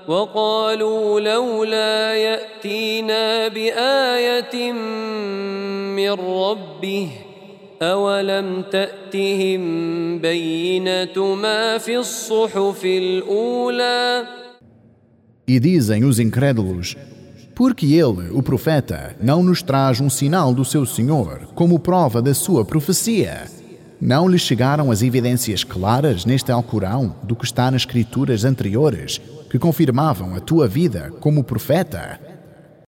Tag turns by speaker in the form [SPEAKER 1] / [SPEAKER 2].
[SPEAKER 1] وقالوا لولا يأتينا بآية من ربه أولم تأتهم بينة ما في الصحف الأولى.
[SPEAKER 2] E dizem os incrédulos: por que ele, o profeta, não nos traz um sinal do seu Senhor como prova da sua profecia? Não lhes chegaram as evidências claras neste Alcorão do que está nas escrituras anteriores que confirmavam a tua vida como profeta?